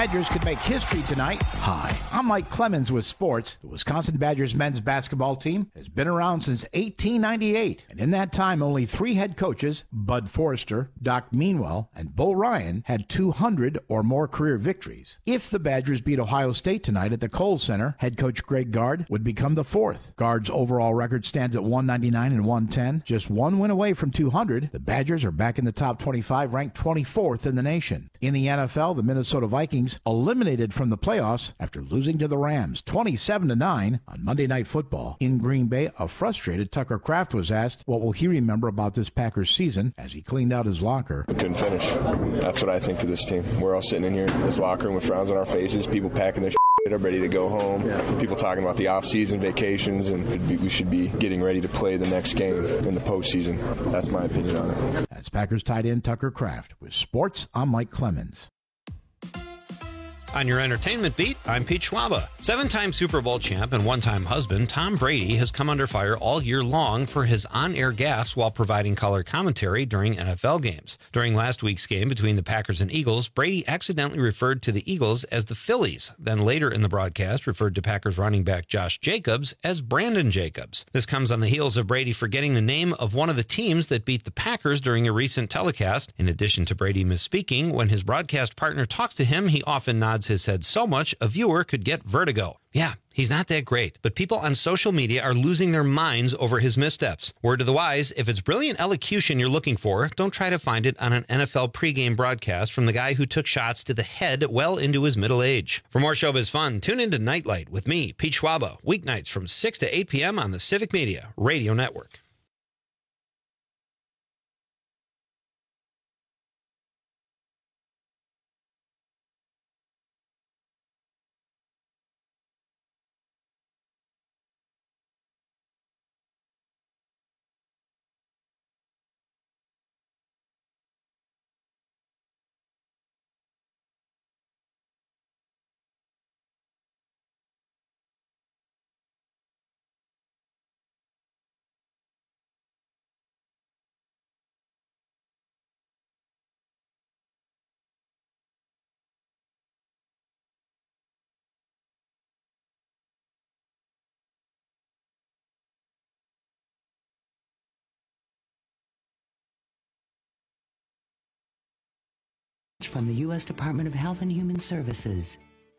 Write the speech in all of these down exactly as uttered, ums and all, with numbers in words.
Badgers could make history tonight. Hi, I'm Mike Clemens with sports. The Wisconsin Badgers men's basketball team has been around since eighteen ninety-eight, and in that time, only three head coaches, Bud Forrester, Doc Meanwell, and Bo Ryan, had two hundred or more career victories. If the Badgers beat Ohio State tonight at the Kohl Center, head coach Greg Gard would become the fourth. Gard's overall record stands at one ninety-nine and one ten, just one win away from two hundred. The Badgers are back in the top twenty-five, ranked twenty-fourth in the nation. In the N F L, the Minnesota Vikings eliminated from the playoffs after losing to the Rams twenty-seven to nine on Monday Night Football. In Green Bay, a frustrated Tucker Kraft was asked what will he remember about this Packers season as he cleaned out his locker. We couldn't finish. That's what I think of this team. We're all sitting in here in this locker room with frowns on our faces, people packing their shit up, ready to go home. Yeah. People talking about the off-season vacations, and we should be getting ready to play the next game in the postseason. That's my opinion on it. That's Packers tight end Tucker Kraft. With sports, I'm Mike Clemens. On your entertainment beat, I'm Pete Schwaba. Seven-time Super Bowl champ and one-time husband Tom Brady has come under fire all year long for his on-air gaffes while providing color commentary during N F L games. During last week's game between the Packers and Eagles, Brady accidentally referred to the Eagles as the Phillies, then later in the broadcast referred to Packers running back Josh Jacobs as Brandon Jacobs. This comes on the heels of Brady forgetting the name of one of the teams that beat the Packers during a recent telecast. In addition to Brady misspeaking, when his broadcast partner talks to him, he often nods his head so much a viewer could get vertigo. Yeah, he's not that great, but people on social media are losing their minds over his missteps. Word to the wise, if it's brilliant elocution you're looking for, don't try to find it on an N F L pregame broadcast from the guy who took shots to the head well into his middle age. For more showbiz fun, tune into Nightlight with me, Pete Schwaba, weeknights from six to eight p.m. on the Civic Media Radio Network. From the U S Department of Health and Human Services.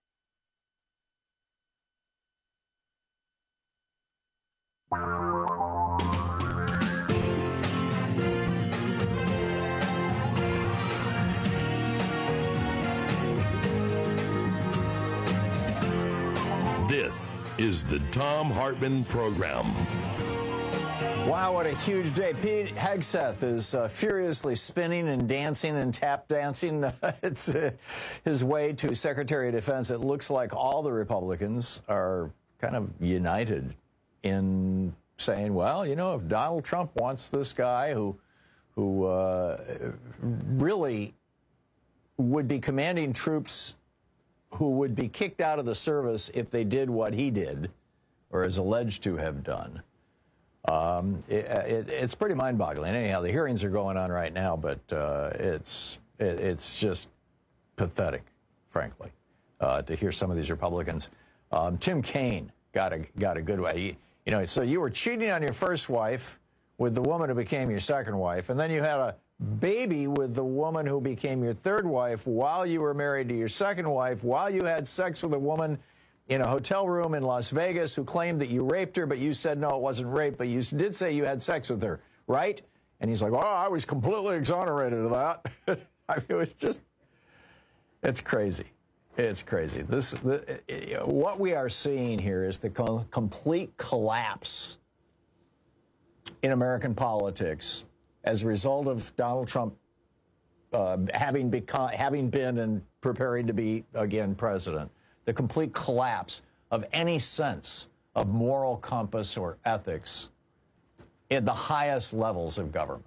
This is the Thom Hartmann Program. Wow, what a huge day. Pete Hegseth is uh, furiously spinning and dancing and tap dancing. it's uh, his way to Secretary of Defense. It looks like all the Republicans are kind of united in saying, well, you know, if Donald Trump wants this guy who, who uh, really would be commanding troops who would be kicked out of the service if they did what he did or is alleged to have done. Um, it, it, it's pretty mind-boggling. Anyhow, the hearings are going on right now, but uh, it's it, it's just pathetic, frankly, uh, to hear some of these Republicans. Um, Tim Kaine got a got a good way. You, you know, so you were cheating on your first wife with the woman who became your second wife, and then you had a baby with the woman who became your third wife while you were married to your second wife, while you had sex with a woman in a hotel room in Las Vegas who claimed that you raped her, but you said, no, it wasn't rape, but you did say you had sex with her, right? And he's like, oh, I was completely exonerated of that. I mean, it was just, it's crazy. It's crazy. This, the, it, what we are seeing here is the co- complete collapse in American politics as a result of Donald Trump uh, having become, having been and preparing to be, again, president. The complete collapse of any sense of moral compass or ethics at the highest levels of government.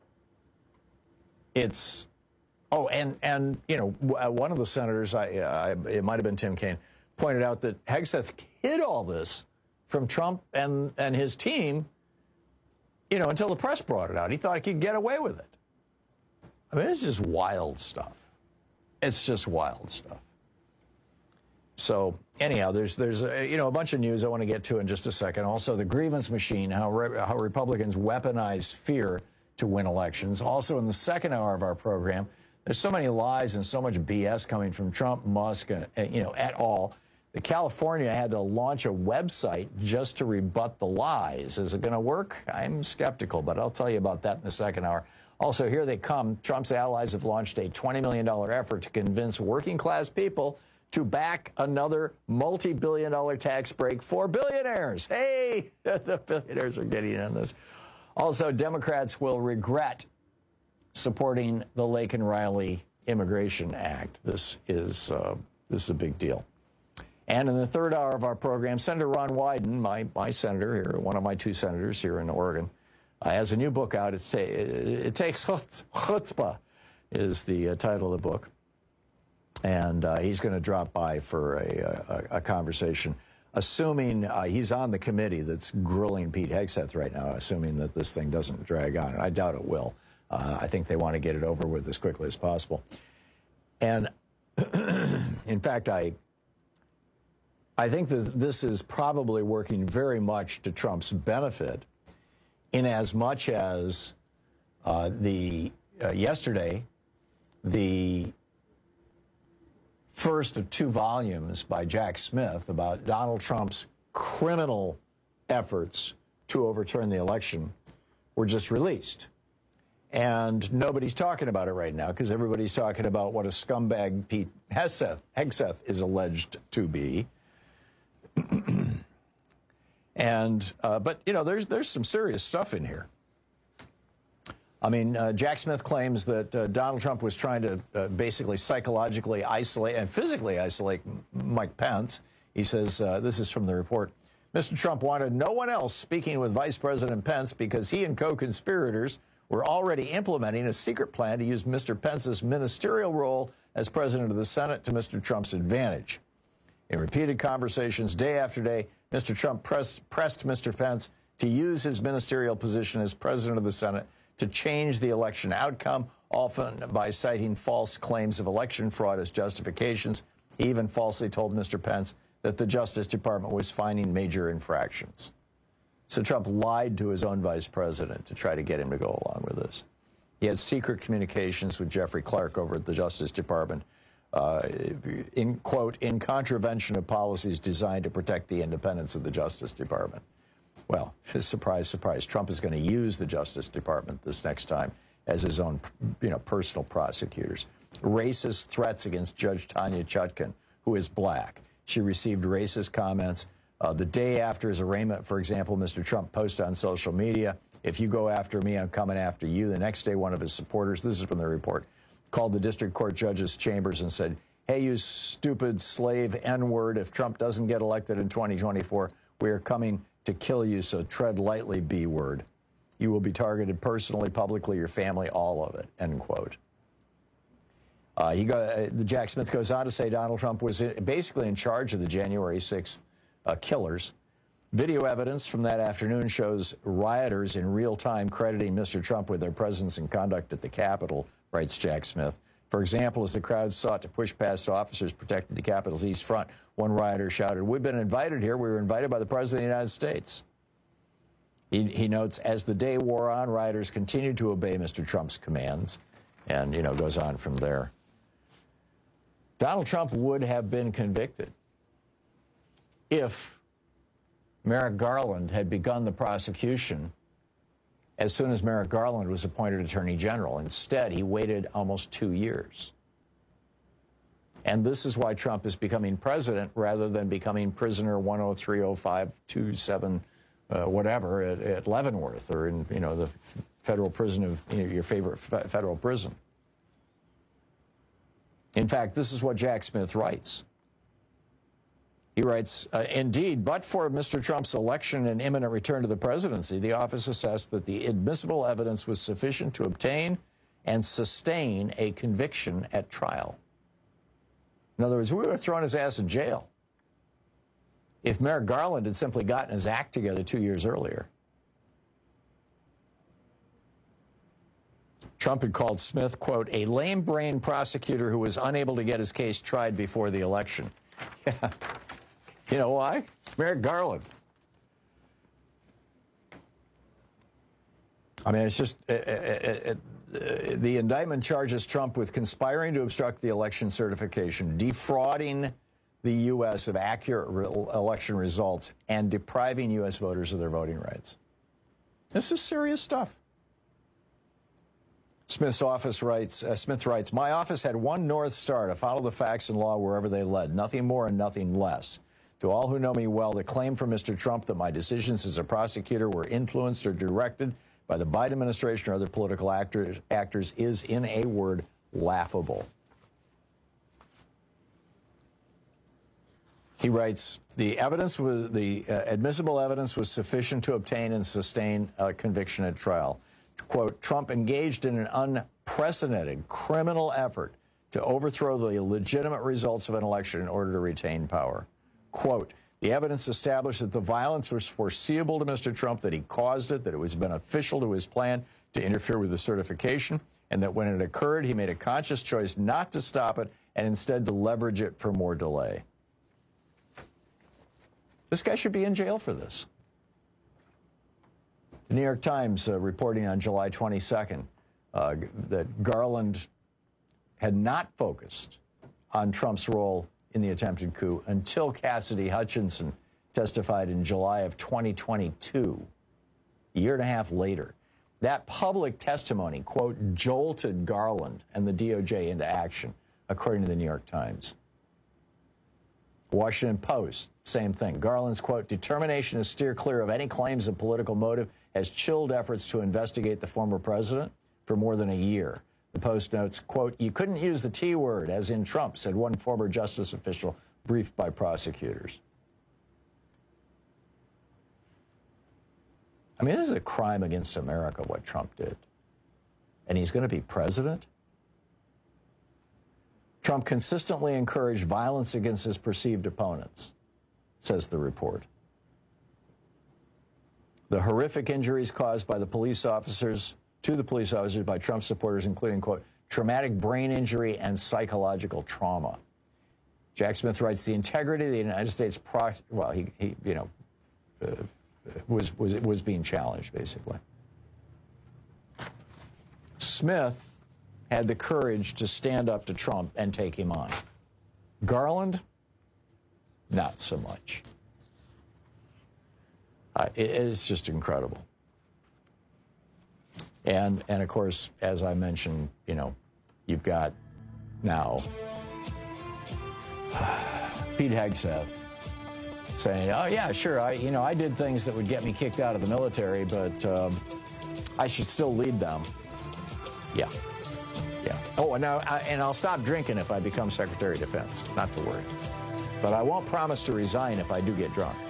It's, oh, and, and you know, one of the senators, I, I, it might have been Tim Kaine, pointed out that Hegseth hid all this from Trump and, and his team, you know, until the press brought it out. He thought he could get away with it. I mean, it's just wild stuff. It's just wild stuff. So anyhow, there's there's a, you know a bunch of news I want to get to in just a second. Also, the grievance machine, how re- how Republicans weaponize fear to win elections. Also, in the second hour of our program, there's so many lies and so much B S coming from Trump, Musk, and, and you know et al. that California had to launch a website just to rebut the lies. Is it going to work? I'm skeptical, but I'll tell you about that in the second hour. Also, here they come. Trump's allies have launched a twenty million dollars effort to convince working-class people to back another multi-billion dollar tax break for billionaires. Hey, the billionaires are getting in this. Also, Democrats will regret supporting the Laken Riley Immigration Act. This is, uh, this is a big deal. And in the third hour of our program, Senator Ron Wyden, my, my senator here, one of my two senators here in Oregon, uh, has a new book out. It's, it, it takes chutzpah is the uh, title of the book. And uh, he's going to drop by for a, a, a conversation, assuming uh, he's on the committee that's grilling Pete Hegseth right now, assuming that this thing doesn't drag on. And I doubt it will. Uh, I think they want to get it over with as quickly as possible. And in fact, I I think that this is probably working very much to Trump's benefit, in as much as uh, the uh, yesterday the first of two volumes by Jack Smith about Donald Trump's criminal efforts to overturn the election were just released. And nobody's talking about it right now because everybody's talking about what a scumbag Pete Hegseth, Hegseth is alleged to be. and uh, but, you know, there's, there's some serious stuff in here. I mean, uh, Jack Smith claims that uh, Donald Trump was trying to uh, basically psychologically isolate and physically isolate Mike Pence. He says, uh, this is from the report, Mister Trump wanted no one else speaking with Vice President Pence because he and co-conspirators were already implementing a secret plan to use Mister Pence's ministerial role as president of the Senate to Mister Trump's advantage. In repeated conversations day after day, Mister Trump pressed, pressed Mister Pence to use his ministerial position as president of the Senate to change the election outcome, often by citing false claims of election fraud as justifications. He even falsely told Mister Pence that the Justice Department was finding major infractions. So Trump lied to his own vice president to try to get him to go along with this. He had secret communications with Jeffrey Clark over at the Justice Department, uh, in, quote, in contravention of policies designed to protect the independence of the Justice Department. Well, surprise, surprise, Trump is going to use the Justice Department this next time as his own, you know, personal prosecutors. Racist threats against Judge Tanya Chutkan, who is black. She received racist comments. Uh, the day after his arraignment, for example, Mister Trump posted on social media, if you go after me, I'm coming after you. The next day, one of his supporters, this is from the report, called the district court judge's chambers and said, hey, you stupid slave N-word, if Trump doesn't get elected in twenty twenty-four, we are coming to kill you, so tread lightly, B-word. You will be targeted personally, publicly, your family, all of it, end quote. Uh, he go, uh, Jack Smith goes on to say Donald Trump was in, basically in charge of the January sixth uh, killers. Video evidence from that afternoon shows rioters in real time crediting Mister Trump with their presence and conduct at the Capitol, writes Jack Smith. For example, as the crowd sought to push past officers protecting the Capitol's East Front, one rioter shouted, we've been invited here. We were invited by the President of the United States. He, he notes, as the day wore on, rioters continued to obey Mister Trump's commands, and, you know, goes on from there. Donald Trump would have been convicted if Merrick Garland had begun the prosecution as soon as Merrick Garland was appointed Attorney General. Instead, he waited almost two years. And this is why Trump is becoming president rather than becoming prisoner one oh three oh five two seven, uh, whatever, at, at Leavenworth or in, you know, the f- federal prison of, you know, your favorite f- federal prison. In fact, this is what Jack Smith writes. He writes, uh, indeed, but for Mister Trump's election and imminent return to the presidency, the office assessed that the admissible evidence was sufficient to obtain and sustain a conviction at trial. In other words, we would have thrown his ass in jail if Merrick Garland had simply gotten his act together two years earlier. Trump had called Smith, quote, a lame-brained prosecutor who was unable to get his case tried before the election. Yeah. You know why? Merrick Garland. I mean, it's just it, it, it, it, the indictment charges Trump with conspiring to obstruct the election certification, defrauding the U S of accurate re- election results, and depriving U S voters of their voting rights. This is serious stuff. Smith's office writes, uh, Smith writes, my office had one North Star, to follow the facts and law wherever they led, nothing more and nothing less. To all who know me well, the claim from Mister Trump that my decisions as a prosecutor were influenced or directed by the Biden administration or other political actors, actors is, in a word, laughable. He writes, the evidence was the uh, admissible evidence was sufficient to obtain and sustain a conviction at trial. Quote, Trump engaged in an unprecedented criminal effort to overthrow the legitimate results of an election in order to retain power. Quote, the evidence established that the violence was foreseeable to Mister Trump, that he caused it, that it was beneficial to his plan to interfere with the certification, and that when it occurred, he made a conscious choice not to stop it and instead to leverage it for more delay. This guy should be in jail for this. The New York Times uh, reporting on July twenty-second uh, that Garland had not focused on Trump's role in the attempted coup until Cassidy Hutchinson testified in July of twenty twenty-two, a year and a half later. That public testimony, quote, jolted Garland and the D O J into action, according to the New York Times. Washington Post, same thing. Garland's, quote, determination to steer clear of any claims of political motive has chilled efforts to investigate the former president for more than a year. The Post notes, quote, you couldn't use the T word, as in Trump, said one former justice official briefed by prosecutors. I mean, this is a crime against America, what Trump did. And he's going to be president? Trump consistently encouraged violence against his perceived opponents, says the report. The horrific injuries caused by the police officers, to the police officers by Trump supporters, including, quote, traumatic brain injury and psychological trauma. Jack Smith writes, the integrity of the United States, pro- well, he, he you know, uh, was, was, was being challenged, basically. Smith had the courage to stand up to Trump and take him on. Garland, not so much. Uh, it, it's just incredible. And, and of course, as I mentioned, you know, you've got now Pete Hegseth saying, oh, yeah, sure, I, you know, I did things that would get me kicked out of the military, but um, I should still lead them. Yeah. Yeah. Oh, and, now, I, and I'll stop drinking if I become Secretary of Defense. Not to worry. But I won't promise to resign if I do get drunk.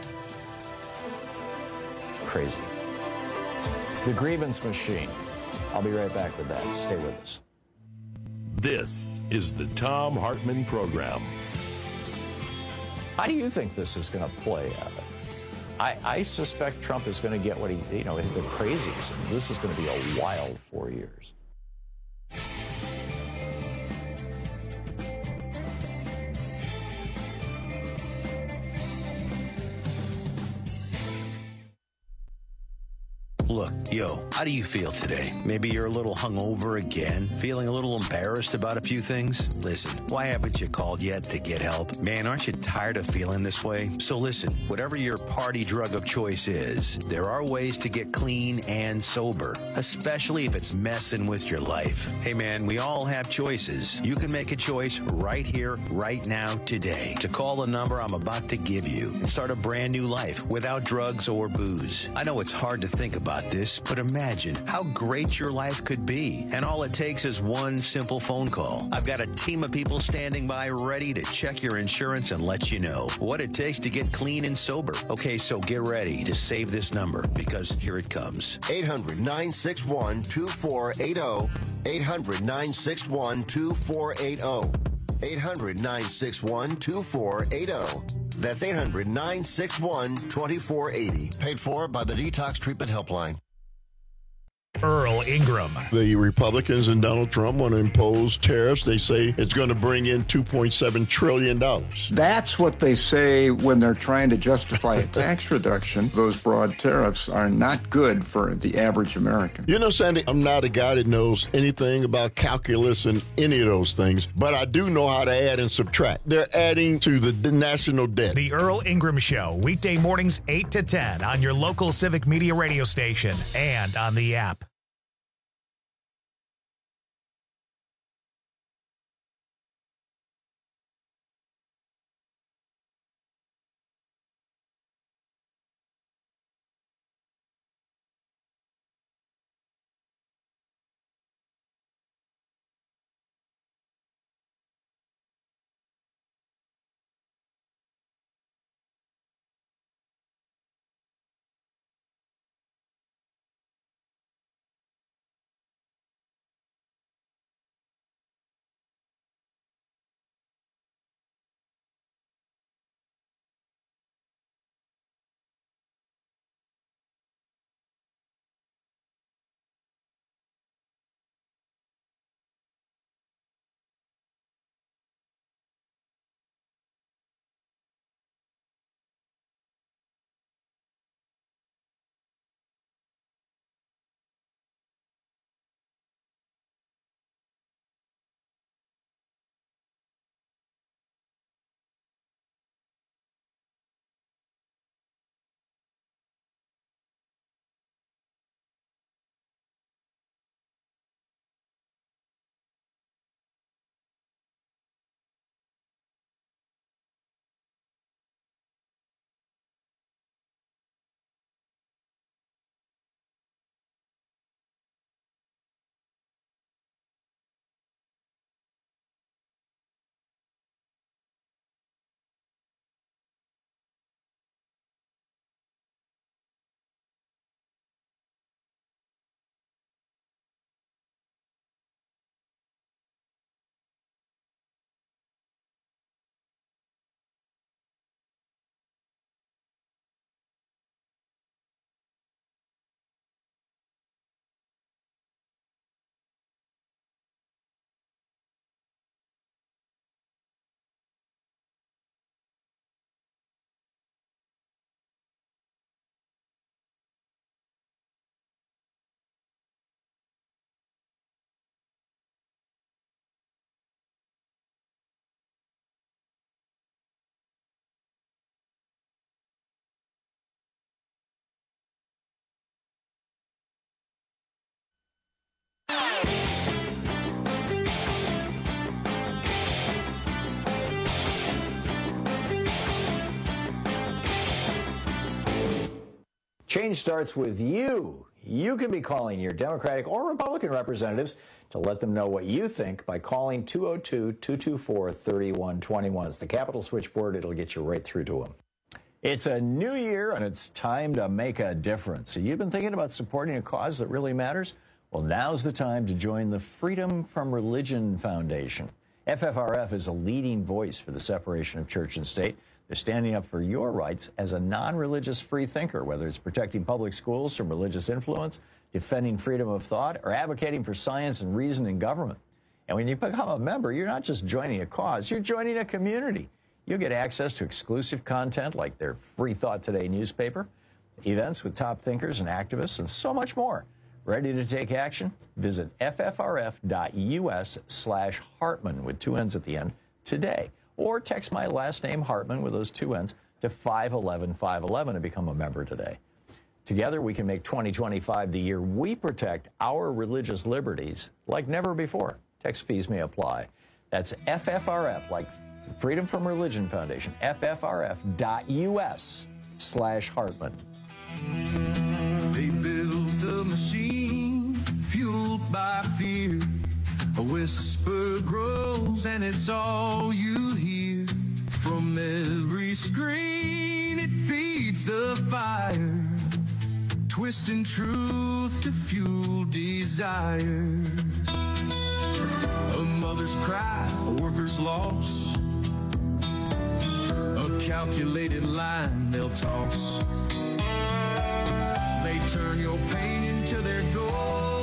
It's crazy. The grievance machine. I'll be right back with that. Stay with us. This is the Thom Hartmann Program. How do you think this is going to play out? I, I suspect Trump is going to get what he, you know, the crazies. And this is going to be a wild four years. Look, yo, how do you feel today? Maybe you're a little hungover again, feeling a little embarrassed about a few things? Listen, why haven't you called yet to get help? Man, aren't you tired of feeling this way? So listen, whatever your party drug of choice is, there are ways to get clean and sober, especially if it's messing with your life. Hey man, we all have choices. You can make a choice right here, right now, today, to call the number I'm about to give you and start a brand new life without drugs or booze. I know it's hard to think about this, but imagine how great your life could be. And all it takes is one simple phone call. I've got a team of people standing by ready to check your insurance and let you know what it takes to get clean and sober. Okay, so get ready to save this number, because here it comes. eight hundred, nine six one, two four eight zero. eight hundred, nine six one, two four eight zero. eight hundred, nine six one, two four eight zero. That's eight hundred, nine six one, two four eight zero. Paid for by the Detox Treatment Helpline. Earl Ingram. The Republicans and Donald Trump want to impose tariffs. They say it's going to bring in two point seven trillion dollars. That's what they say when they're trying to justify a tax reduction. Those broad tariffs are not good for the average American. You know, Sandy, I'm not a guy that knows anything about calculus and any of those things, but I do know how to add and subtract. They're adding to the national debt. The Earl Ingram Show, weekday mornings eight to ten on your local Civic Media radio station and on the app. Change starts with you. You can be calling your Democratic or Republican representatives to let them know what you think by calling two oh two, two two four, three one two one. It's the Capital Switchboard. It'll get you right through to them. It's a new year, and it's time to make a difference. So you've been thinking about supporting a cause that really matters? Well, now's the time to join the Freedom from Religion Foundation. F F R F is a leading voice for the separation of church and state. They're standing up for your rights as a non-religious free thinker, whether it's protecting public schools from religious influence, defending freedom of thought, or advocating for science and reason in government. And when you become a member, you're not just joining a cause, you're joining a community. You'll get access to exclusive content like their Free Thought Today newspaper, events with top thinkers and activists, and so much more. Ready to take action? Visit ffrf.us slash Hartman with two N's at the end today. Or text my last name, Hartman, with those two N's, to five one one, five one one and become a member today. Together, we can make twenty twenty-five the year we protect our religious liberties like never before. Text fees may apply. That's F F R F, like Freedom from Religion Foundation, ffrf.us slash Hartman. They built a machine fueled by fear. A whisper grows and it's all you hear. From every screen it feeds the fire, twisting truth to fuel desire. A mother's cry, a worker's loss, a calculated line they'll toss. They turn your pain into their gold.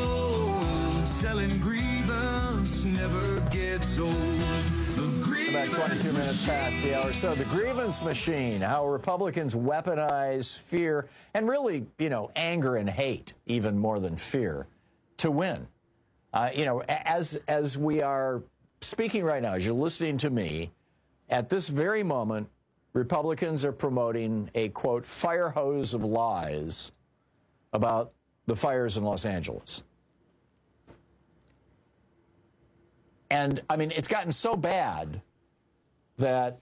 telling grievance never gets old. The grievance About twenty-two minutes past the hour. So the grievance machine, how Republicans weaponize fear and really, you know, anger and hate, even more than fear, to win. Uh, you know, as as we are speaking right now, as you're listening to me, at this very moment, Republicans are promoting a, quote, fire hose of lies about the fires in Los Angeles. And, I mean, it's gotten so bad that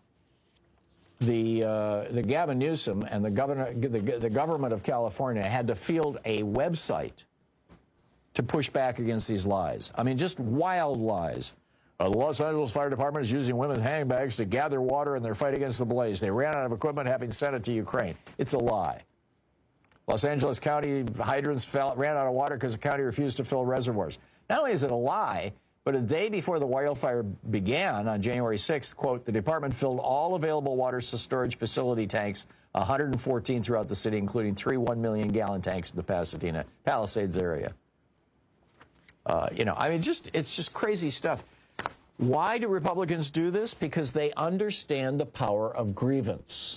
the uh, the Gavin Newsom and the governor, the, the government of California had to field a website to push back against these lies. I mean, just wild lies. Uh, the Los Angeles Fire Department is using women's handbags to gather water in their fight against the blaze. They ran out of equipment, having sent it to Ukraine. It's a lie. Los Angeles County hydrants fell, ran out of water because the county refused to fill reservoirs. Not only is it a lie, but a day before the wildfire began on January sixth, quote, the department filled all available water storage facility tanks, one hundred fourteen throughout the city, including three one million gallon tanks in the Pasadena Palisades area. Uh, you know, I mean, just it's just crazy stuff. Why do Republicans do this? Because they understand the power of grievance.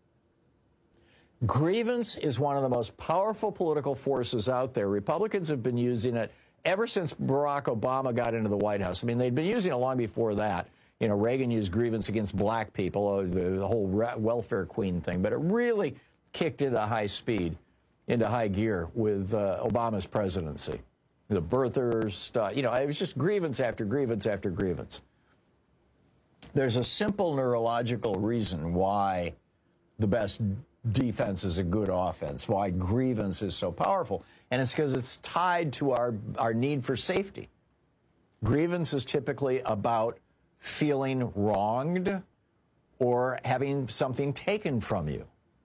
Grievance is one of the most powerful political forces out there. Republicans have been using it ever since Barack Obama got into the White House. I mean, they'd been using it long before that. You know, Reagan used grievance against black people, the, the whole welfare queen thing. But it really kicked into high speed, into high gear with uh, Obama's presidency. The birthers stuff, you know, it was just grievance after grievance after grievance. There's a simple neurological reason why the best defense is a good offense, why grievance is so powerful. And it's because it's tied to our, our need for safety. Grievance is typically about feeling wronged or having something taken from you.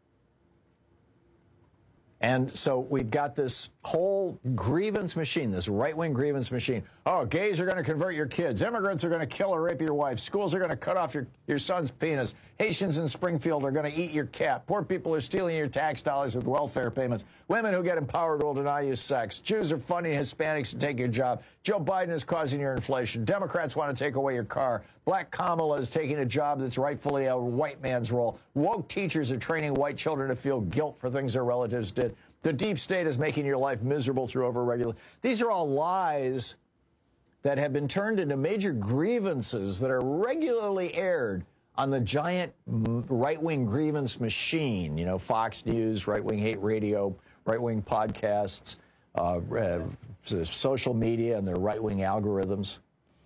And so we've got this whole grievance machine, this right-wing grievance machine. Oh, gays are going to convert your kids. Immigrants are going to kill or rape your wife. Schools are going to cut off your, your son's penis. Haitians in Springfield are going to eat your cat. Poor people are stealing your tax dollars with welfare payments. Women who get empowered will deny you sex. Jews are funding Hispanics to take your job. Joe Biden is causing your inflation. Democrats want to take away your car. Black Kamala is taking a job that's rightfully a white man's role. Woke teachers are training white children to feel guilt for things their relatives did. The deep state is making your life miserable through overregulation. These are all lies that have been turned into major grievances that are regularly aired on the giant right-wing grievance machine. You know, Fox News, right-wing hate radio, right-wing podcasts, uh, uh, social media and their right-wing algorithms.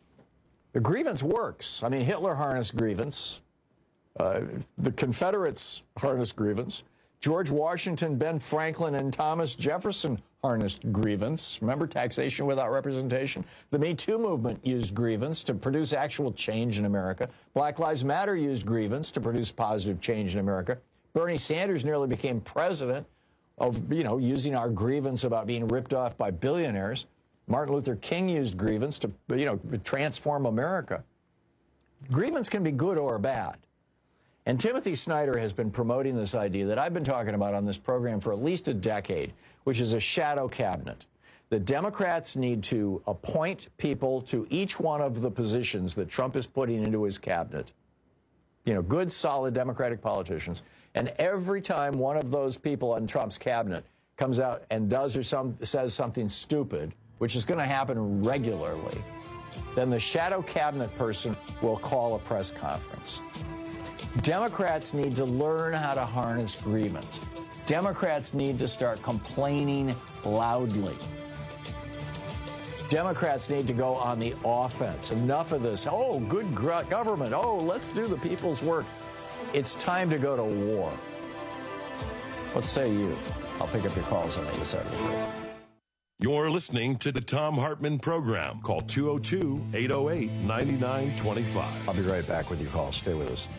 The grievance works. I mean, Hitler harnessed grievance. Uh, the Confederates harnessed grievance. George Washington, Ben Franklin, and Thomas Jefferson harnessed grievance. Remember taxation without representation? The Me Too movement used grievance to produce actual change in America. Black Lives Matter used grievance to produce positive change in America. Bernie Sanders nearly became president of, you know, using our grievance about being ripped off by billionaires. Martin Luther King used grievance to, you know, transform America. Grievance can be good or bad. And Timothy Snyder has been promoting this idea that I've been talking about on this program for at least a decade, which is a shadow cabinet. The Democrats need to appoint people to each one of the positions that Trump is putting into his cabinet. You know, good, solid Democratic politicians. And every time one of those people on Trump's cabinet comes out and does or some, says something stupid, which is going to happen regularly, then the shadow cabinet person will call a press conference. Democrats need to learn how to harness grievance. Democrats need to start complaining loudly. Democrats need to go on the offense. Enough of this. Oh, good government. Oh, let's do the people's work. It's time to go to war. What say you? I'll pick up your calls on the other side of the break. You're listening to the Thom Hartmann Program. Call two oh two, eight oh eight, nine nine two five. I'll be right back with your calls. Stay with us.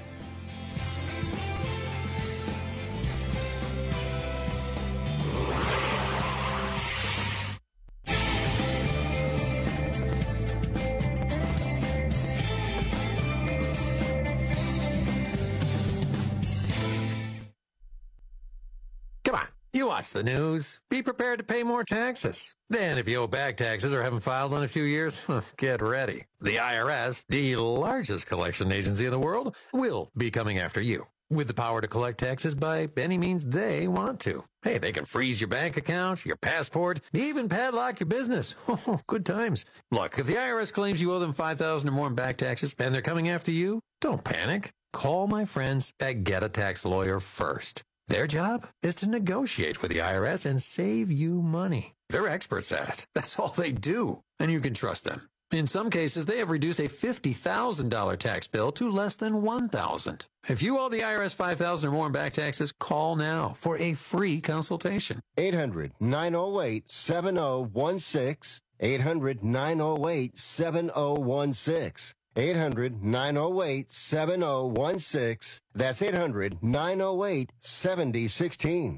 You watch the news. Be prepared to pay more taxes. Then if you owe back taxes or haven't filed in a few years, get ready. The I R S, the largest collection agency in the world, will be coming after you with the power to collect taxes by any means they want to. Hey, they can freeze your bank account, your passport, even padlock your business. Good times. Look, if the I R S claims you owe them five thousand dollars or more in back taxes and they're coming after you, don't panic. Call my friends at Get a Tax Lawyer first. Their job is to negotiate with the I R S and save you money. They're experts at it. That's all they do, and you can trust them. In some cases, they have reduced a fifty thousand dollars tax bill to less than one thousand dollars. If you owe the I R S five thousand dollars or more in back taxes, call now for a free consultation. eight hundred, nine oh eight, seven oh one six. eight hundred, nine oh eight, seven oh one six. eight hundred, nine oh eight, seven oh one six. That's eight hundred, nine oh eight, seven oh one six.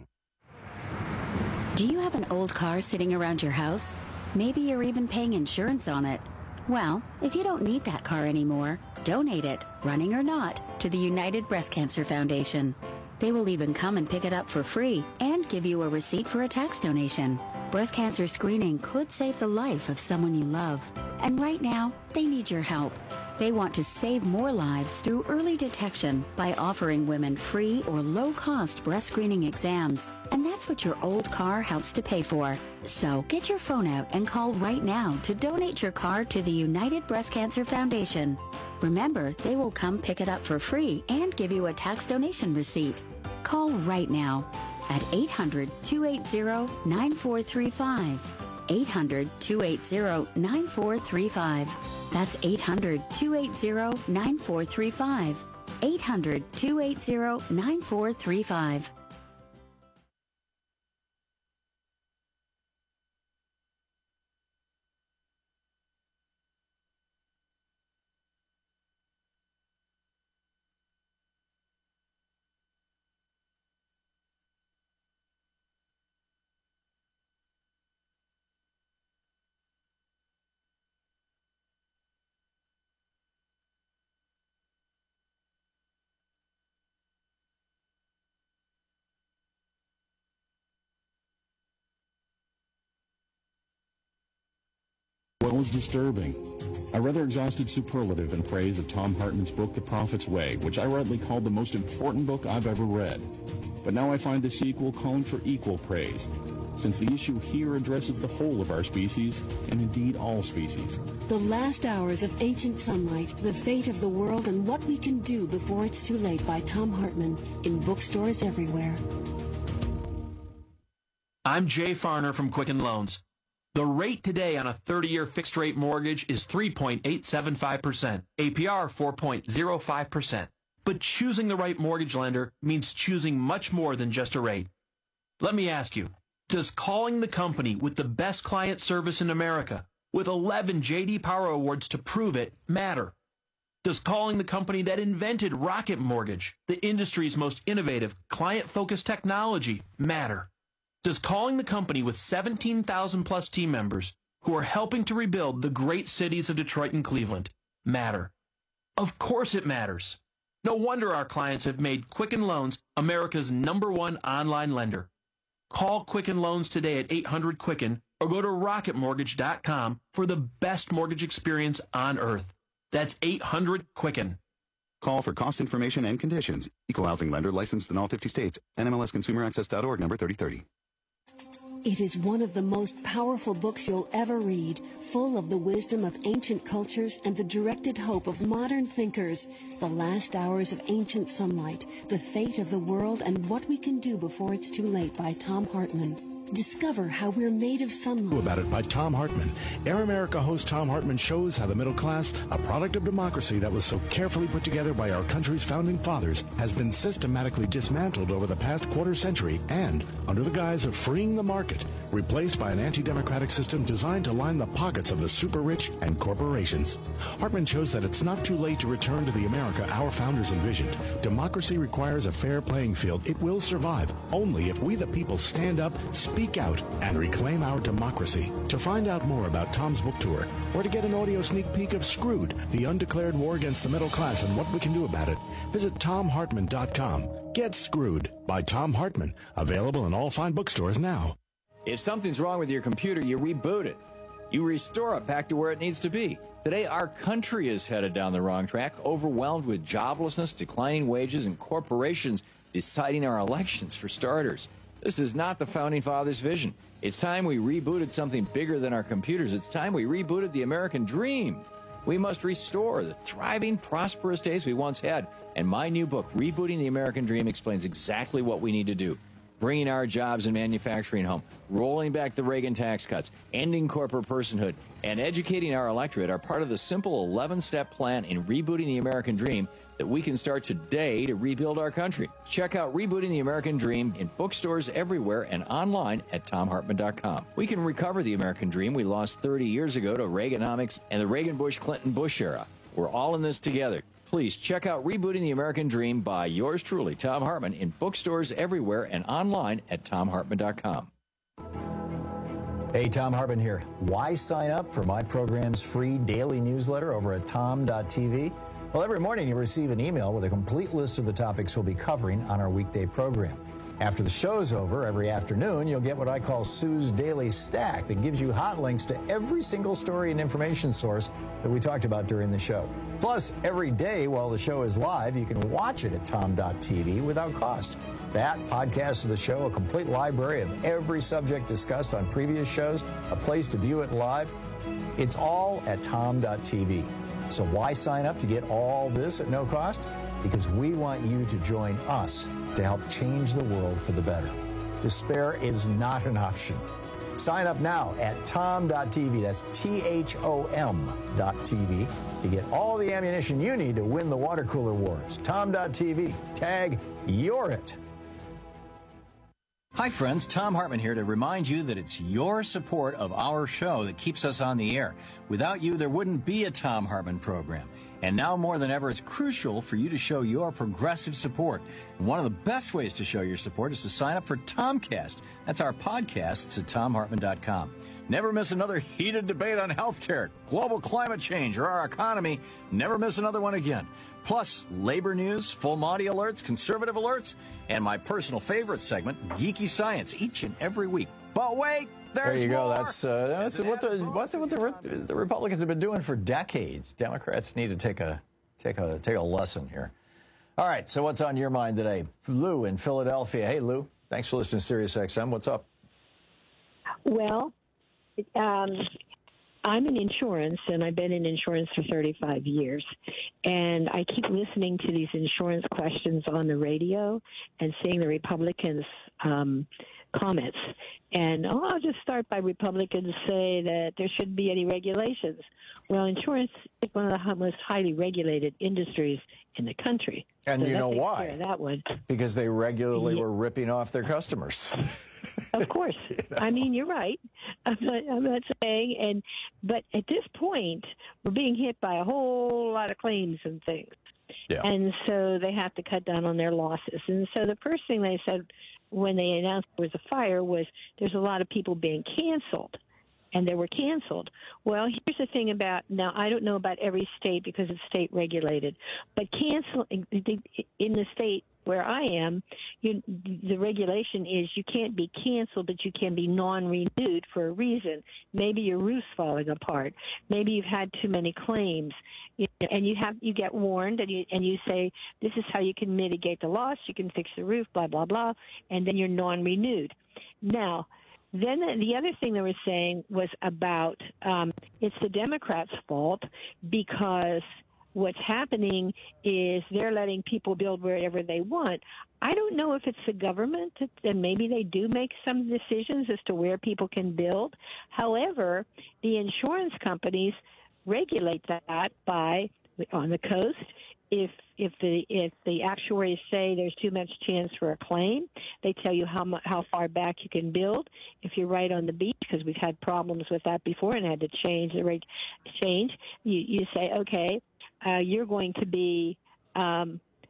Do you have an old car sitting around your house? Maybe you're even paying insurance on it. Well, if you don't need that car anymore, donate it, running or not, to the United Breast Cancer Foundation. They will even come and pick it up for free and give you a receipt for a tax donation. Breast cancer screening could save the life of someone you love. And right now, they need your help. They want to save more lives through early detection by offering women free or low-cost breast screening exams. And that's what your old car helps to pay for. So get your phone out and call right now to donate your car to the United Breast Cancer Foundation. Remember, they will come pick it up for free and give you a tax donation receipt. Call right now at eight hundred, two eight zero, nine four three five. eight hundred, two eight zero, nine four three five. That's eight hundred, two eight zero, nine four three five. eight hundred, two eight zero, nine four three five. What was disturbing? A rather exhausted superlative in praise of Tom Hartman's book, The Prophet's Way, which I rightly called the most important book I've ever read. But now I find the sequel calling for equal praise, since the issue here addresses the whole of our species, and indeed all species. The Last Hours of Ancient Sunlight, The Fate of the World and What We Can Do Before It's Too Late by Tom Hartman, in bookstores everywhere. I'm Jay Farner from Quicken Loans. The rate today on a thirty-year fixed-rate mortgage is three point eight seven five percent, A P R four point zero five percent. But choosing the right mortgage lender means choosing much more than just a rate. Let me ask you, does calling the company with the best client service in America, with eleven J D Power Awards to prove it, matter? Does calling the company that invented Rocket Mortgage, the industry's most innovative, client-focused technology, matter? Does calling the company with seventeen thousand plus team members who are helping to rebuild the great cities of Detroit and Cleveland matter? Of course it matters. No wonder our clients have made Quicken Loans America's number one online lender. Call Quicken Loans today at eight hundred Quicken or go to rocket mortgage dot com for the best mortgage experience on earth. That's eight hundred Quicken. Call for cost information and conditions. Equal housing lender licensed in all fifty states. N M L S consumer access dot org number thirty thirty. It is one of the most powerful books you'll ever read, full of the wisdom of ancient cultures and the directed hope of modern thinkers. The Last Hours of Ancient Sunlight, The Fate of the World and What We Can Do Before It's Too Late by Tom Hartman. Discover how we're made of sunlight. About it by Tom Hartman. Air America host Tom Hartman shows how the middle class, a product of democracy that was so carefully put together by our country's founding fathers, has been systematically dismantled over the past quarter century and, under the guise of freeing the market, replaced by an anti-democratic system designed to line the pockets of the super rich and corporations. Hartman shows that it's not too late to return to the America our founders envisioned. Democracy requires a fair playing field. It will survive only if we the people stand up, speak speak out and reclaim our democracy. To find out more about Tom's book tour, or to get an audio sneak peek of Screwed, the undeclared war against the middle class and what we can do about it, visit tom hartman dot com. Get Screwed by Tom Hartman. Available in all fine bookstores now. If something's wrong with your computer, you reboot it. You restore it back to where it needs to be. Today, our country is headed down the wrong track, overwhelmed with joblessness, declining wages, and corporations deciding our elections, for starters. This is not the Founding Fathers' vision. It's time we rebooted something bigger than our computers. It's time we rebooted the American dream. We must restore the thriving, prosperous days we once had. And my new book, Rebooting the American Dream, explains exactly what we need to do. Bringing our jobs and manufacturing home, rolling back the Reagan tax cuts, ending corporate personhood, and educating our electorate are part of the simple eleven-step plan in rebooting the American dream that we can start today to rebuild our country. Check out Rebooting the American Dream in bookstores everywhere and online at tom hartman dot com. We can recover the American dream we lost thirty years ago to Reaganomics and the Reagan-Bush-Clinton-Bush era. We're all in this together. Please check out Rebooting the American Dream by yours truly, Tom Hartman, in bookstores everywhere and online at tom hartman dot com. Hey, Tom Hartman here. Why sign up for my program's free daily newsletter over at tom dot t v? Well, every morning you receive an email with a complete list of the topics we'll be covering on our weekday program. After the show's over, every afternoon, you'll get what I call Sue's Daily Stack that gives you hot links to every single story and information source that we talked about during the show. Plus, every day while the show is live, you can watch it at tom dot t v without cost. That, podcast of the show, a complete library of every subject discussed on previous shows, a place to view it live, it's all at tom dot t v. So why sign up to get all this at no cost? Because we want you to join us to help change the world for the better. Despair is not an option. Sign up now at tom dot t v, that's T H O M dot T V, to get all the ammunition you need to win the water cooler wars. tom dot t v, tag You're It. Hi friends, Tom Hartman here to remind you that it's your support of our show that keeps us on the air. Without you, there wouldn't be a Tom Hartman program. And now more than ever, it's crucial for you to show your progressive support. And one of the best ways to show your support is to sign up for Tomcast. That's our podcast. It's at tom hartman dot com. Never miss another heated debate on healthcare, global climate change, or our economy. Never miss another one again. Plus, labor news, full Monty alerts, conservative alerts, and my personal favorite segment, Geeky Science, each and every week. But wait, there's There you more. go. That's, uh, that's what, the, what, the, what the, the Republicans have been doing for decades. Democrats need to take a, take a, take a lesson here. All right, so what's on your mind today? Lou in Philadelphia. Hey, Lou. Thanks for listening to Sirius X M. What's up? Well, um, I'm in insurance, and I've been in insurance for thirty-five years. And I keep listening to these insurance questions on the radio and seeing the Republicans' um, comments. And oh, I'll just start by Republicans say that there shouldn't be any regulations. Well, insurance is one of the most highly regulated industries in the country. And so you know takes care why? of that one. Because they regularly Yeah. were ripping off their customers. Of course. You know? I mean, you're right. I'm not, I'm not saying, and but at this point, we're being hit by a whole lot of claims and things. Yeah. And so they have to cut down on their losses. And so the first thing they said when they announced there was a fire was there's a lot of people being canceled. And they were canceled. Well, here's the thing about, now I don't know about every state because it's state regulated, but cancel in the state where I am, you, the regulation is you can't be canceled, but you can be non-renewed for a reason. Maybe your roof's falling apart. Maybe you've had too many claims, you know, and you have you get warned, and you and you say this is how you can mitigate the loss. You can fix the roof, blah blah blah, and then you're non-renewed. Now. Then the other thing they were saying was about um, it's the Democrats' fault because what's happening is they're letting people build wherever they want. I don't know if it's the government, and maybe they do make some decisions as to where people can build. However, the insurance companies regulate that by, on the coast, if if the if the actuaries say there's too much chance for a claim, they tell you how mu- how far back you can build. If you're right on the beach, because we've had problems with that before and had to change the rate, change, you you say okay, uh, you're going to be um,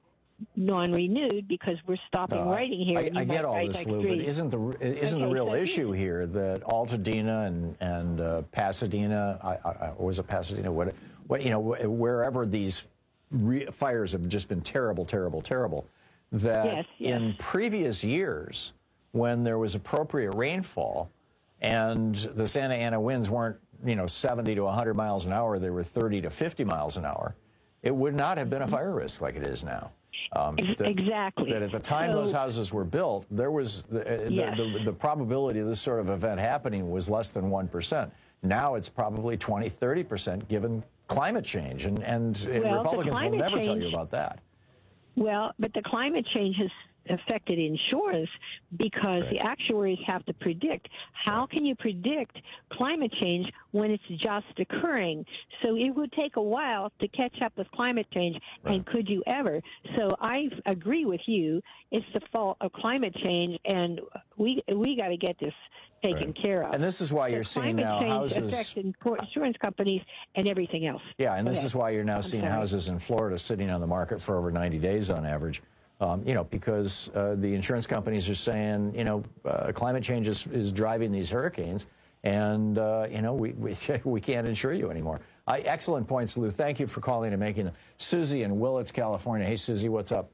non-renewed because we're stopping No, writing here. I, and you I might get all write this, like Lou, three. but isn't the isn't Okay, the real so issue here that Altadena and and uh, Pasadena, I, I, or was it Pasadena? What, what you know, wherever these re fires have just been terrible, terrible, terrible. That Yes, yes. in previous years, when there was appropriate rainfall, and the Santa Ana winds weren't, you know, seventy to one hundred miles an hour, they were thirty to fifty miles an hour, it would not have been a fire risk like it is now. Um, that, exactly. That at the time So- those houses were built, there was the, Yes. the, the, the probability of this sort of event happening was less than one percent. Now it's probably twenty, thirty percent given climate change. And, and Well, the Republicans will climate never tell you change- about that. Well, but the climate change has affected insurance because the actuaries have to predict. How can you predict climate change when it's just occurring? So it would take a while to catch up with climate change, and could you ever? So I agree with you. It's the fault of climate change, and we we got to get this taken Right. care of. And this is why So you're seeing climate now change houses- affects inco- insurance companies and everything else. Yeah, and Go this ahead. is why you're now I'm seeing sorry. houses in Florida sitting on the market for over ninety days on average. Um, you know, because uh, the insurance companies are saying, you know, uh, climate change is, is driving these hurricanes, and, uh, you know, we, we, we can't insure you anymore. I, excellent points, Lou. Thank you for calling and making them. Susie in Willits, California. Hey, Susie, what's up?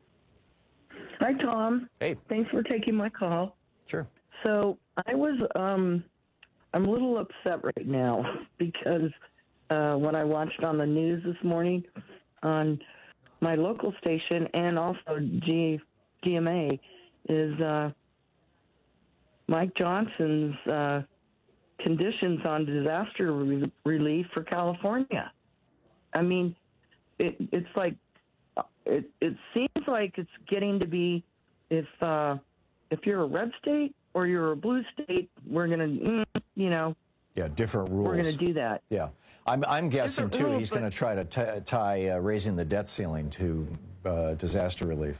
Hi, Tom. Hey. Thanks for taking my call. Sure. So I was, um, I'm a little upset right now because uh, when I watched on the news this morning on my local station and also G, G M A is uh, Mike Johnson's uh, conditions on disaster re- relief for California. I mean, it, it's like, it, it seems like it's getting to be, if uh, if you're a red state or you're a blue state, we're going to, you know, Yeah, different rules. we're going to do that. Yeah. I'm, I'm guessing, Different too, rules, he's going to but- try to t tie uh, raising the debt ceiling to uh, disaster relief.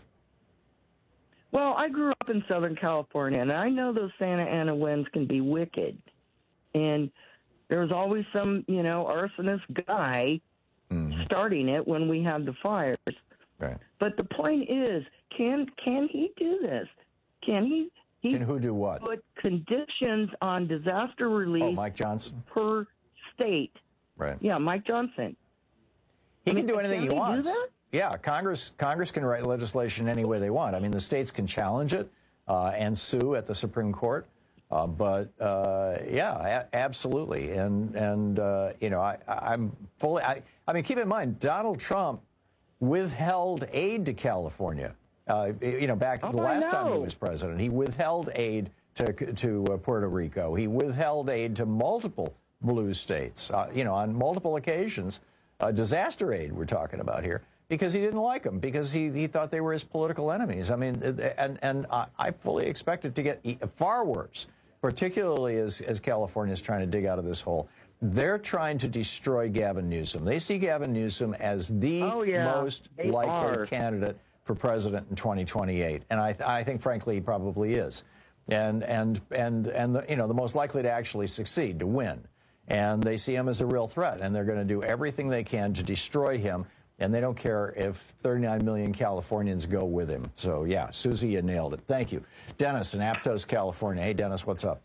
Well, I grew up in Southern California, and I know those Santa Ana winds can be wicked. And there's always some, you know, arsonist guy starting it when we had the fires. Right. But the point is, can can he do this? Can he? he Can who do what? Put conditions on disaster relief Oh, Mike Johnson? per state. Right. Yeah, Mike Johnson. He I can mean, do anything can he they do wants. that? Yeah, Congress Congress can write legislation any way they want. I mean, the states can challenge it uh, and sue at the Supreme Court. Uh, but uh, yeah, a absolutely. And and uh, you know, I, I'm fully. I, I mean, keep in mind, Donald Trump withheld aid to California. Uh, you know, back Oh, the I last time he know. was president, he withheld aid to to uh, Puerto Rico. He withheld aid to multiple blue states. Uh, you know, on multiple occasions, uh, disaster aid we're talking about here, because he didn't like them, because he he thought they were his political enemies. I mean, and and I, I fully expect it to get e- far worse, particularly as as California is trying to dig out of this hole. They're trying to destroy Gavin Newsom. They see Gavin Newsom as the Oh, yeah, most they likely are. candidate for president in twenty twenty-eight, and I, th I think, frankly, he probably is, and and and and the, you know, the most likely to actually succeed, to win, and they see him as a real threat, and they're going to do everything they can to destroy him, and they don't care if thirty-nine million Californians go with him. So yeah, Susie, you nailed it. Thank you, Dennis in Aptos, California. Hey, Dennis, what's up?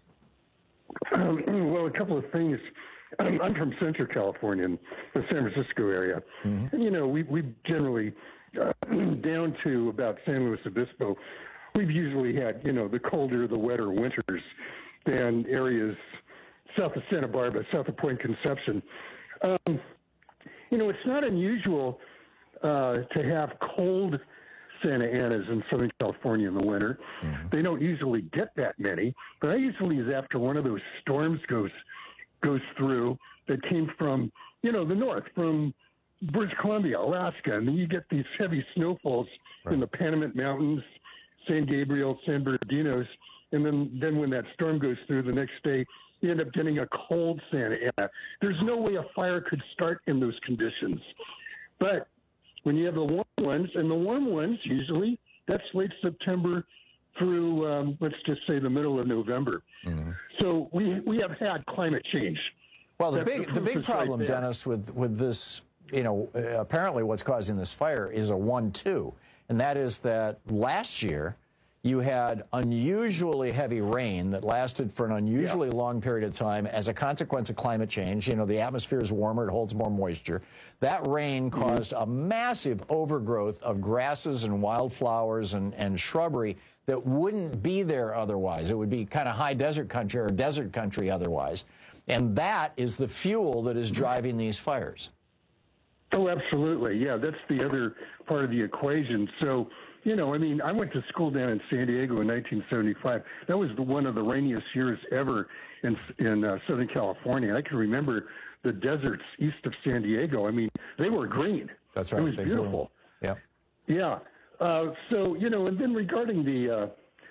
Um, well, a couple of things. Um, I'm from Central California, in the San Francisco area. Mm-hmm. And, you know, we, we generally, uh, down to about San Luis Obispo, we've usually had, you know, the colder, the wetter winters than areas south of Santa Barbara, south of Point Conception. Um, you know, it's not unusual uh, to have cold Santa Anas in Southern California in the winter. Mm-hmm. They don't usually get that many, but I usually is after one of those storms goes goes through that came from, you know, the north, from British Columbia, Alaska, and then you get these heavy snowfalls Right. in the Panamint Mountains, San Gabriel, San Bernardinos, and then, then when that storm goes through the next day, you end up getting a cold Santa Ana. There's no way a fire could start in those conditions. But when you have the warm ones, and the warm ones usually, that's late September through, um, let's just say, the middle of November. Mm-hmm. So we we have had climate change. Well, the That's big the proof big is right problem, there. Dennis, with with this, you know, uh, apparently what's causing this fire is a one two. and that is that last year you had unusually heavy rain that lasted for an unusually yeah. long period of time as a consequence of climate change. You know, the atmosphere is warmer, it holds more moisture. That rain caused mm-hmm. a massive overgrowth of grasses and wildflowers and, and shrubbery that wouldn't be there otherwise. It would be kind of high desert country or desert country otherwise. And that is the fuel that is driving these fires. Oh, absolutely. Yeah, that's the other part of the equation. So, you know, I mean, I went to school down in San Diego in nineteen seventy-five. That was the, one of the rainiest years ever in in uh, Southern California. I can remember the deserts east of San Diego. I mean, they were green. That's right. It was they beautiful. Yeah. Yeah. Uh, so, you know, and then regarding the uh,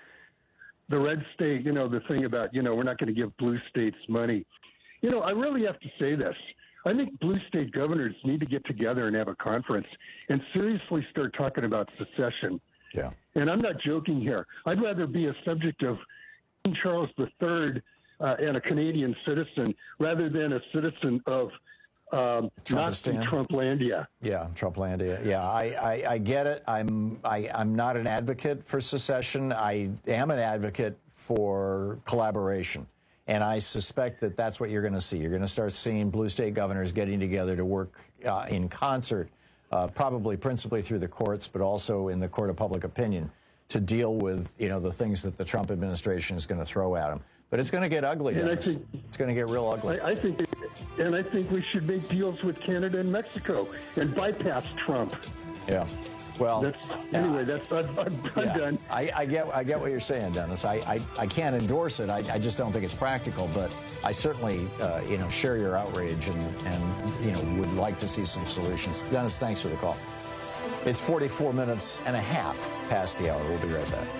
the red state, you know, the thing about, you know, we're not going to give blue states money. You know, I really have to say this. I think blue state governors need to get together and have a conference and seriously start talking about secession. Yeah. And I'm not joking here. I'd rather be a subject of King Charles the Third uh, and a Canadian citizen rather than a citizen of um, Nazi Trumplandia. Yeah, Trumplandia. Yeah, I, I, I get it. I'm I, I'm not an advocate for secession. I am an advocate for collaboration. And I suspect that that's what you're going to see. You're going to start seeing blue state governors getting together to work uh, in concert, uh, probably principally through the courts, but also in the court of public opinion, to deal with, you know, the things that the Trump administration is going to throw at them. But it's going to get ugly, Dennis. Think, it's going to get real ugly. I, I think, and I think we should make deals with Canada and Mexico and bypass Trump. Yeah. Well, that's, anyway, that's I'm, I'm yeah, done. I, I get I get what you're saying, Dennis. I, I, I can't endorse it. I, I just don't think it's practical. But I certainly uh, you know share your outrage and and you know would like to see some solutions. Dennis, thanks for the call. It's forty-four minutes and a half past the hour. We'll be right back.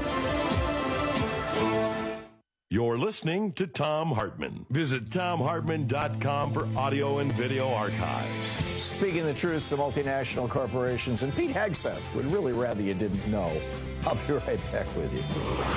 You're listening to Thom Hartmann. Visit Thom Hartmann dot com for audio and video archives. Speaking the truth to multinational corporations, and Pete Hegseth would really rather you didn't know. I'll be right back with you.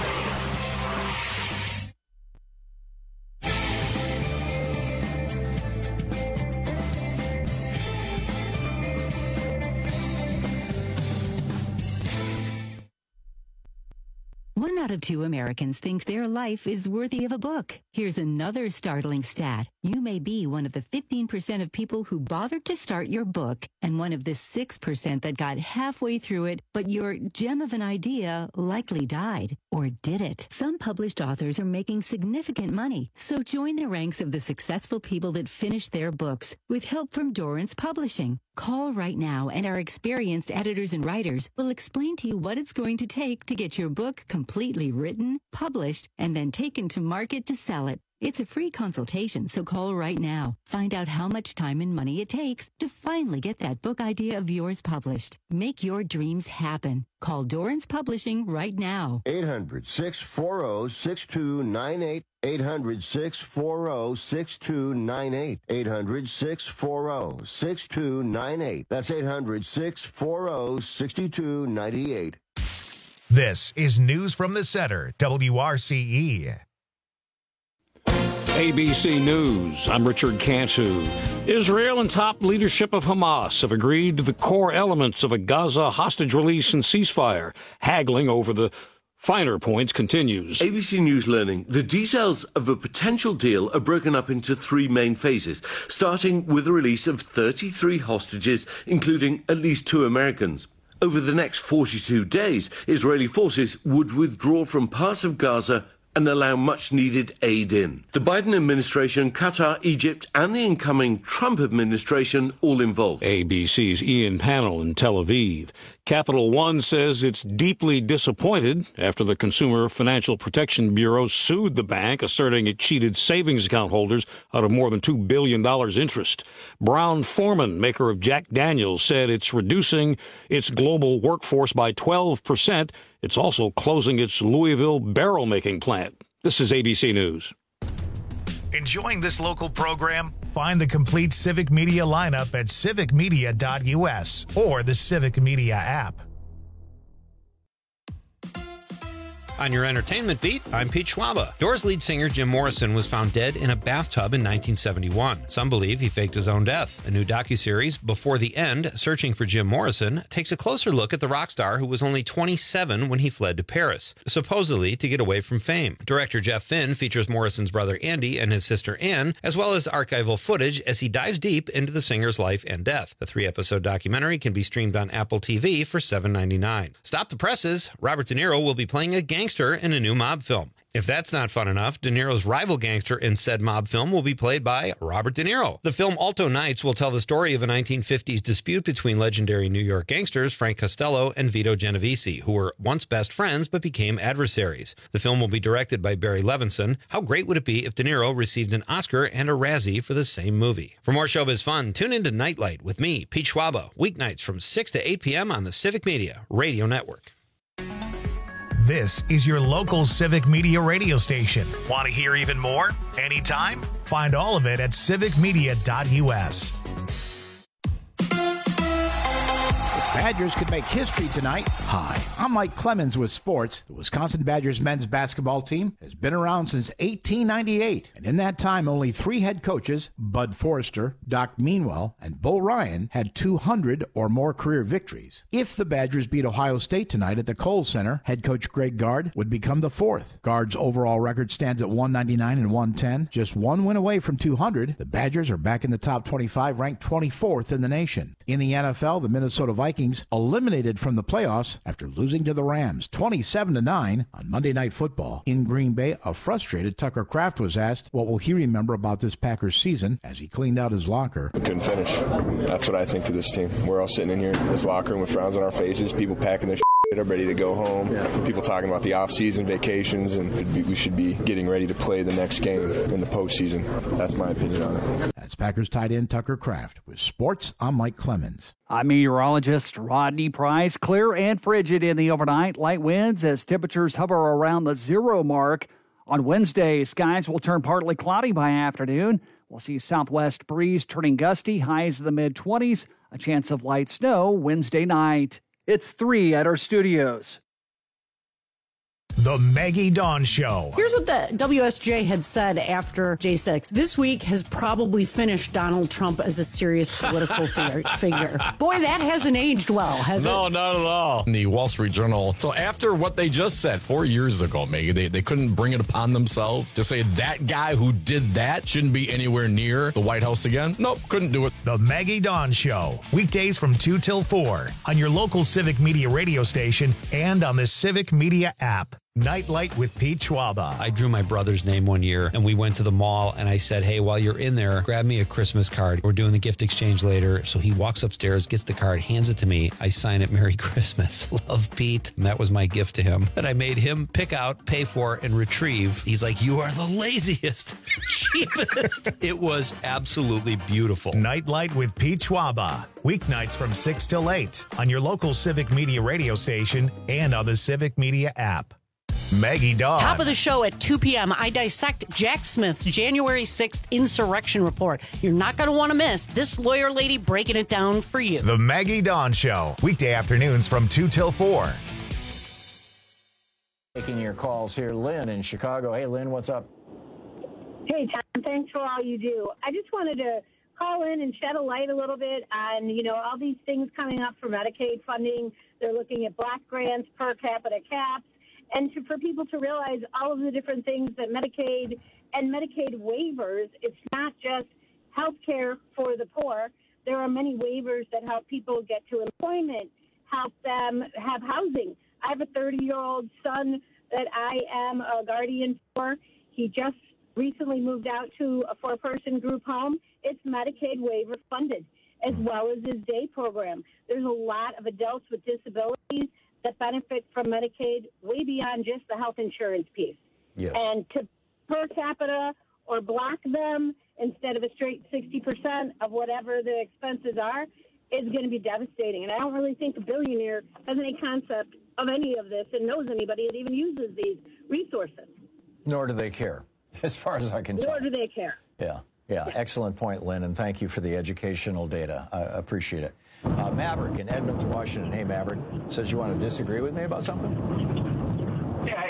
One out of two Americans think their life is worthy of a book. Here's another startling stat. You may be one of the fifteen percent of people who bothered to start your book and one of the six percent that got halfway through it, but your gem of an idea likely died. Or did it? Some published authors are making significant money, so join the ranks of the successful people that finished their books with help from Dorrance Publishing. Call right now and our experienced editors and writers will explain to you what it's going to take to get your book completely written, published, and then taken to market to sell it. It's a free consultation, so call right now. Find out how much time and money it takes to finally get that book idea of yours published. Make your dreams happen. Call Dorrance Publishing right now. eight hundred, six four zero, six two nine eight. eight hundred, six four zero, six two nine eight. eight hundred, six four zero, six two nine eight. That's eight hundred, six four zero, six two nine eight. This is News from the Center, W R C E. A B C News, I'm Richard Cantu. Israel and top leadership of Hamas have agreed to the core elements of a Gaza hostage release and ceasefire. Haggling over the finer points continues. A B C News learning the details of a potential deal are broken up into three main phases, starting with the release of thirty-three hostages, including at least two Americans. Over the next forty-two days, Israeli forces would withdraw from parts of Gaza and allow much-needed aid in. The Biden administration, Qatar, Egypt, and the incoming Trump administration all involved. A B C's Ian Pannell in Tel Aviv. Capital One says it's deeply disappointed after the Consumer Financial Protection Bureau sued the bank, asserting it cheated savings account holders out of more than two billion dollars interest. Brown-Forman, maker of Jack Daniels, said it's reducing its global workforce by twelve percent. It's also closing its Louisville barrel-making plant. This is A B C News. Enjoying this local program? Find the complete Civic Media lineup at civic media dot U S or the Civic Media app. On your entertainment beat, I'm Pete Schwaba. Doors lead singer Jim Morrison was found dead in a bathtub in nineteen seventy-one. Some believe he faked his own death. A new docuseries, Before the End, Searching for Jim Morrison, takes a closer look at the rock star who was only twenty-seven when he fled to Paris, supposedly to get away from fame. Director Jeff Finn features Morrison's brother Andy and his sister Ann, as well as archival footage as he dives deep into the singer's life and death. The three-episode documentary can be streamed on Apple T V for seven ninety-nine. Stop the presses! Robert De Niro will be playing a gangster in a new mob film. If that's not fun enough, De Niro's rival gangster in said mob film will be played by Robert De Niro. The film Alto Nights will tell the story of a nineteen fifties dispute between legendary New York gangsters Frank Costello and Vito Genovese, who were once best friends but became adversaries. The film will be directed by Barry Levinson. How great would it be if De Niro received an Oscar and a Razzie for the same movie? For more showbiz fun, tune into Nightlight with me, Pete Schwaba, weeknights from six to eight p.m. on the Civic Media Radio Network. This is your local Civic Media radio station. Want to hear even more? Anytime? Find all of it at civic media dot u s. Badgers could make history tonight. Hi, I'm Mike Clemens with sports. The Wisconsin Badgers men's basketball team has been around since eighteen ninety-eight, and in that time, only three head coaches, Bud Forrester, Doc Meanwell, and Bo Ryan, had two hundred or more career victories. If the Badgers beat Ohio State tonight at the Kohl Center, head coach Greg Gard would become the fourth. Gard's overall record stands at one ninety-nine and one ten, just one win away from two hundred. The Badgers are back in the top twenty-five, ranked twenty-fourth in the nation. In the N F L, the Minnesota Vikings eliminated from the playoffs after losing to the Rams twenty-seven to nine on Monday Night Football. In Green Bay, a frustrated Tucker Kraft was asked what will he remember about this Packers season as he cleaned out his locker. We couldn't finish. That's what I think of this team. We're all sitting in here in this locker room with frowns on our faces, people packing their shit up, ready to go home. Yeah. People talking about the off-season vacations, and we should be getting ready to play the next game in the postseason. That's my opinion on it. That's Packers tight end Tucker Kraft. With sports, I'm Mike Clemens. I'm meteorologist Rodney Price. Clear and frigid in the overnight. Light winds as temperatures hover around the zero mark. On Wednesday, skies will turn partly cloudy by afternoon. We'll see southwest breeze turning gusty, highs in the mid-twenties. A chance of light snow Wednesday night. It's three at our studios. The Maggie Dawn Show. Here's what the W S J had said after J six. This week has probably finished Donald Trump as a serious political figure, figure. Boy, that hasn't aged well, has no, it? No, not at all. In the Wall Street Journal. So after what they just said four years ago, Maggie, they, they couldn't bring it upon themselves to say that guy who did that shouldn't be anywhere near the White House again. Nope, couldn't do it. The Maggie Dawn Show. Weekdays from two till four on your local Civic Media radio station and on the Civic Media app. Nightlight with Pete Schwaba. I drew my brother's name one year, and we went to the mall, and I said, hey, while you're in there, grab me a Christmas card. We're doing the gift exchange later. So he walks upstairs, gets the card, hands it to me. I sign it, Merry Christmas. Love, Pete. And that was my gift to him that I made him pick out, pay for, and retrieve. He's like, you are the laziest, cheapest. It was absolutely beautiful. Nightlight with Pete Schwaba. Weeknights from six till eight on your local Civic Media radio station and on the Civic Media app. Maggie Dawn. Top of the show at two p.m. I dissect Jack Smith's January sixth insurrection report. You're not going to want to miss this lawyer lady breaking it down for you. The Maggie Dawn Show. Weekday afternoons from two till four. Taking your calls here, Lynn in Chicago. Hey, Lynn, what's up? Hey, Tom. Thanks for all you do. I just wanted to call in and shed a light a little bit on, you know, all these things coming up for Medicaid funding. They're looking at block grants, per capita caps. And to, for people to realize all of the different things that Medicaid and Medicaid waivers, it's not just health care for the poor. There are many waivers that help people get to employment, help them have housing. I have a thirty-year-old son that I am a guardian for. He just recently moved out to a four-person group home. It's Medicaid waiver funded, as well as his day program. There's a lot of adults with disabilities that benefit from Medicaid way beyond just the health insurance piece. Yes. And to per capita or block them instead of a straight sixty percent of whatever the expenses are is going to be devastating. And I don't really think a billionaire has any concept of any of this and knows anybody that even uses these resources. Nor do they care, as far as I can tell. Nor do they care. Yeah, yeah. Excellent point, Lynn, and thank you for the educational data. I appreciate it. Uh, Maverick in Edmonds, Washington. Hey, Maverick. Says you want to disagree with me about something? Yeah, hey,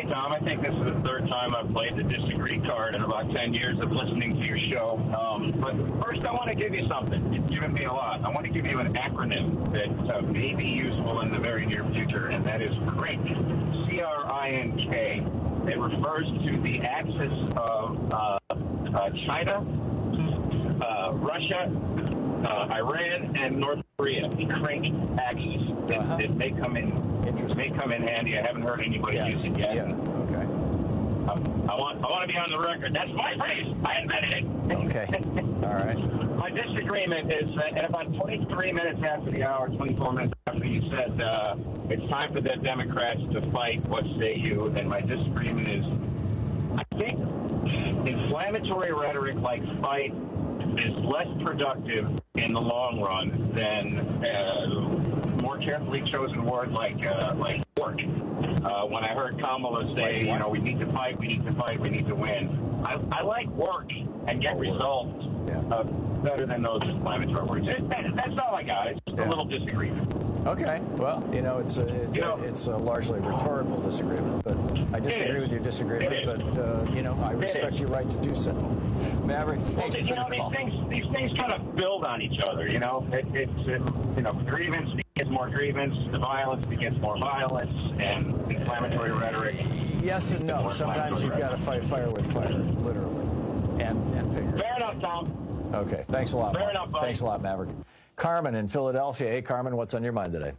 Tom. I think this is the third time I've played the disagree card in about ten years of listening to your show. Um, but first, I want to give you something. You've given me a lot. I want to give you an acronym that uh, may be useful in the very near future, and that is CRINK, C R I N K. It refers to the axis of uh, uh, China, uh, Russia, uh, Iran, and North Korea. The CRINK axis. It, uh-huh. it may come in. May come in handy. I haven't heard anybody yes. use it yet. Yeah. Okay. Um, I want. I want to be on the record. That's my phrase. I invented it. Okay. All right. My disagreement is that at about twenty-three minutes after the hour, twenty-four minutes after you said uh, it's time for the Democrats to fight. What say you? And my disagreement is, I think inflammatory rhetoric like fight is less productive in the long run than uh, more carefully chosen words like uh, like work. Uh, when I heard Kamala say, you know, we need to fight, we need to fight, we need to win, I, I like work and get results yeah. uh, better than those inflammatory words. It, that, that's all I got. It's just yeah. a little disagreement. Okay. Well, you know, it's a, it, you know, it's a largely rhetorical disagreement, but I disagree with your disagreement, but, uh, you know, I respect your right to do so. Maverick, thanks well, you for know, the these call. things, these things kind of build on each other, you know. It, it's, it, you know, grievance begets more grievance, the violence begets more violence, and inflammatory rhetoric. Yes and no. Sometimes you've got to fight fire with fire, literally, and, and figuratively. Fair enough, Tom. Okay. Thanks a lot. Fair Mark. enough, buddy. Thanks a lot, Maverick. Carmen in Philadelphia. Hey, Carmen, what's on your mind today?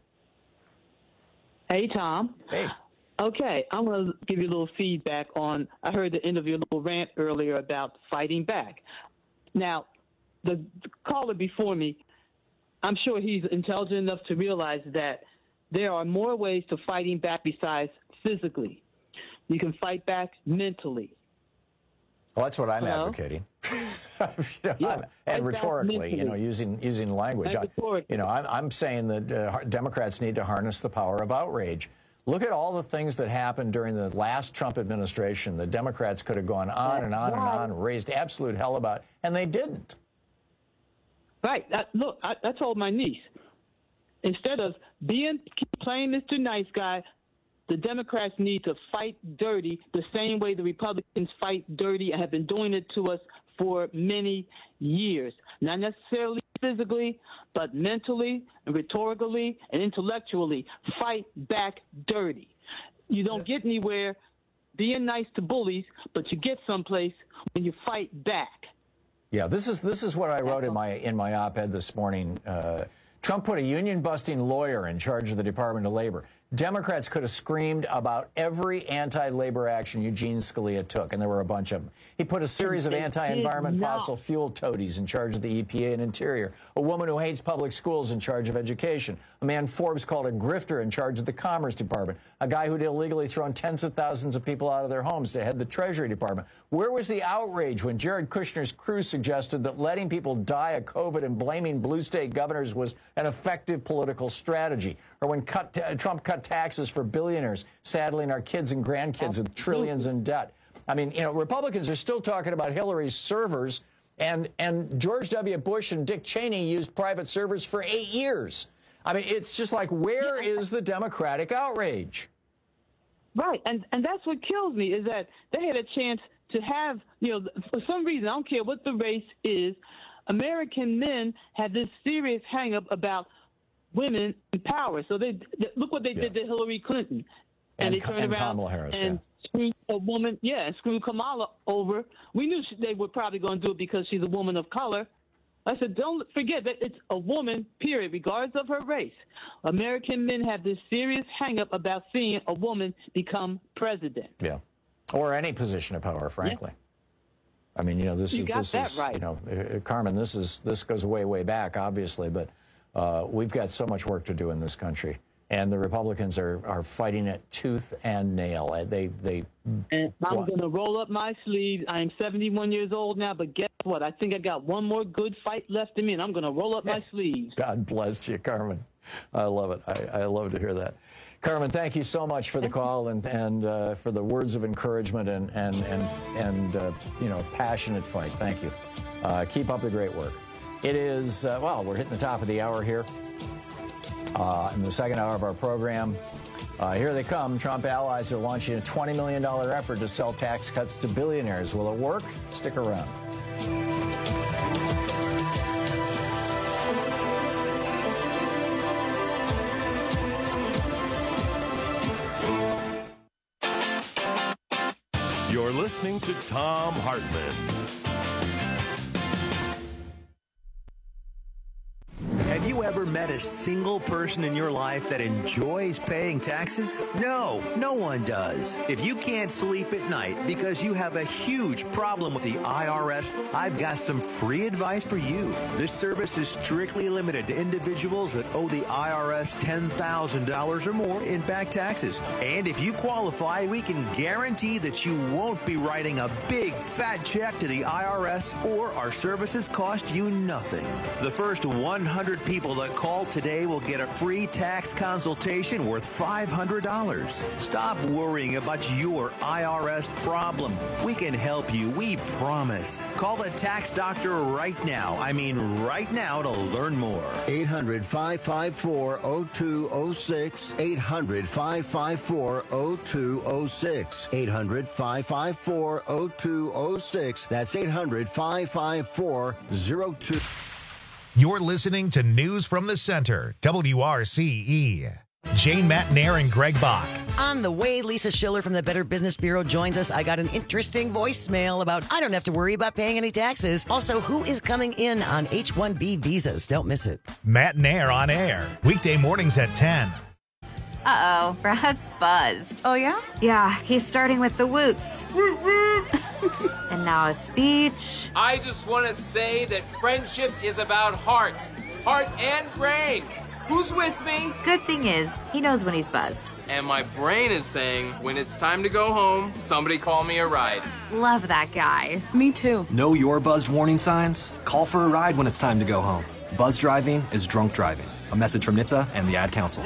Hey, Tom. Hey. Okay, I'm going to give you a little feedback on, I heard the end of your little rant earlier about fighting back. Now, the, the caller before me, I'm sure he's intelligent enough to realize that there are more ways to fighting back besides physically. You can fight back mentally. Well, that's what I'm Hello? advocating. you know, Yeah, I'm, and rhetorically, you know, using using language. I, you know, I'm, I'm saying that uh, Democrats need to harness the power of outrage. Look at all the things that happened during the last Trump administration. The Democrats could have gone on and on and on, raised absolute hell about, and they didn't. Right. I, look, I, I told my niece, instead of being playing Mister Nice Guy, the Democrats need to fight dirty the same way the Republicans fight dirty and have been doing it to us for many years. Not necessarily physically, but mentally and rhetorically and intellectually. Fight back dirty. You don't get anywhere being nice to bullies, but you get someplace when you fight back. Yeah, this is this is what I wrote in my in my op-ed this morning. Uh, Trump put a union-busting lawyer in charge of the Department of Labor. Democrats could have screamed about every anti-labor action Eugene Scalia took, and there were a bunch of them. He put a series of anti-environment fossil fuel toadies in charge of the E P A and Interior, a woman who hates public schools in charge of education, a man Forbes called a grifter in charge of the Commerce Department, a guy who'd illegally thrown tens of thousands of people out of their homes to head the Treasury Department. Where was the outrage when Jared Kushner's crew suggested that letting people die of COVID and blaming blue state governors was an effective political strategy? Or when cut, uh, Trump cut taxes for billionaires, saddling our kids and grandkids with trillions in debt. I mean, you know, Republicans are still talking about Hillary's servers, and, and George W. Bush and Dick Cheney used private servers for eight years. I mean, it's just like, where yeah. is the Democratic outrage? Right, and, and that's what kills me, is that they had a chance to have, you know, for some reason, I don't care what the race is, American men had this serious hang-up about women in power. So they look what they yeah. did to Hillary Clinton, and, and they turned and around Kamala Harris, and yeah. screwed a woman. Yeah, and screwed Kamala over. We knew she, they were probably going to do it because she's a woman of color. I said, don't forget that it's a woman, period, regardless of her race. American men have this serious hang-up about seeing a woman become president. Yeah, or any position of power, frankly. Yeah. I mean, you know, this you is got this that is right. you know, uh, Carmen. This is this goes way way back, obviously, but. Uh, we've got so much work to do in this country, and the Republicans are, are fighting it tooth and nail. They they. And I'm going to roll up my sleeves. I am seventy-one years old now, but guess what? I think I got one more good fight left in me, and I'm going to roll up my sleeves. God bless you, Carmen. I love it. I, I love to hear that. Carmen, thank you so much for the call and and uh, for the words of encouragement and and and and uh, you know, passionate fight. Thank you. Uh, keep up the great work. It is, uh, well, we're hitting the top of the hour here uh, in the second hour of our program. Uh, here they come. Trump allies are launching a twenty million dollars effort to sell tax cuts to billionaires. Will it work? Stick around. You're listening to Thom Hartmann. Have you ever met a single person in your life that enjoys paying taxes? No, no one does. If you can't sleep at night because you have a huge problem with the I R S, I've got some free advice for you. This service is strictly limited to individuals that owe the I R S ten thousand dollars or more in back taxes. And if you qualify, we can guarantee that you won't be writing a big fat check to the I R S, or our services cost you nothing. The first one hundred people that call today will get a free tax consultation worth five hundred dollars. Stop worrying about your I R S problem. We can help you, we promise. Call the tax doctor right now. I mean right now to learn more. eight hundred, five five four, oh two oh six. eight hundred, five five four, oh two oh six. eight hundred, five five four, oh two oh six. That's eight hundred, five five four, oh two. You're listening to News from the Center, W R C E. Jane Matnair and Greg Bach. On the way, Lisa Schiller from the Better Business Bureau joins us. I got an interesting voicemail about I don't have to worry about paying any taxes. Also, who is coming in on H one B visas? Don't miss it. Matnair on air, weekday mornings at ten. Uh-oh, Brad's buzzed. Oh, yeah? Yeah, he's starting with the woots. And now a speech. I just want to say that friendship is about heart. Heart and brain. Who's with me? Good thing is, he knows when he's buzzed. And my brain is saying, when it's time to go home, somebody call me a ride. Love that guy. Me too. Know your buzzed warning signs? Call for a ride when it's time to go home. Buzz driving is drunk driving. A message from N H T S A and the Ad Council.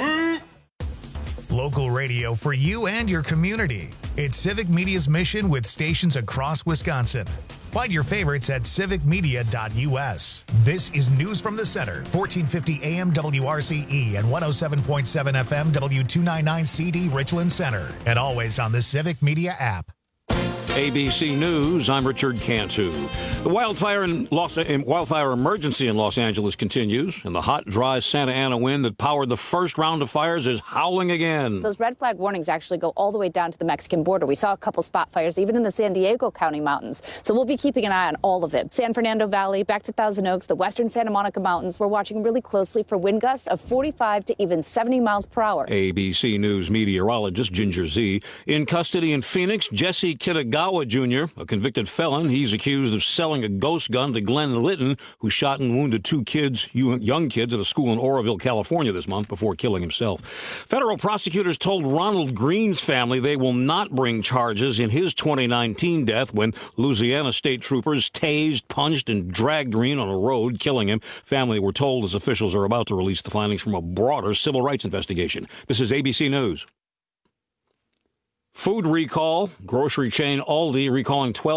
Local radio for you and your community. It's Civic Media's mission with stations across Wisconsin. Find your favorites at civic media dot U S. This is News from the Center, fourteen fifty A M W R C E and one oh seven point seven F M W two ninety-nine C D Richland Center. And always on the Civic Media app. A B C News, I'm Richard Cantu. The wildfire in Los, wildfire emergency in Los Angeles continues, and the hot, dry Santa Ana wind that powered the first round of fires is howling again. Those red flag warnings actually go all the way down to the Mexican border. We saw a couple spot fires even in the San Diego County mountains, so we'll be keeping an eye on all of it. San Fernando Valley, back to Thousand Oaks, the western Santa Monica Mountains, we're watching really closely for wind gusts of forty-five to even seventy miles per hour. A B C News meteorologist Ginger Z. In custody in Phoenix, Jesse Kitagawa Junior, a convicted felon. He's accused of selling a ghost gun to Glenn Litton, who shot and wounded two kids, young kids, at a school in Oroville, California this month before killing himself. Federal prosecutors told Ronald Green's family they will not bring charges in his twenty nineteen death when Louisiana state troopers tased, punched, and dragged Green on a road, killing him. Family were told as officials are about to release the findings from a broader civil rights investigation. This is A B C News. Food recall. Grocery chain Aldi recalling twelve